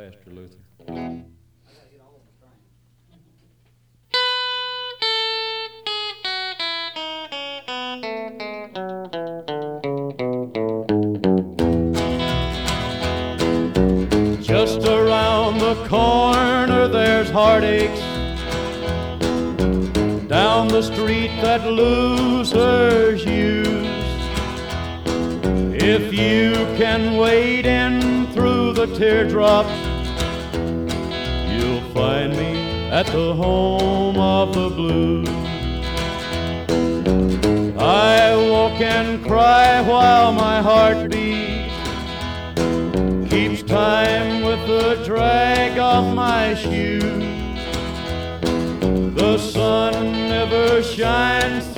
faster, Luther. Just around the corner there's heartaches, down the street that losers use. If you can wade in through the teardrops, you'll find me at the home of the blues. I walk and cry while my heart beats, keeps time with the drag of my shoes. The sun never shines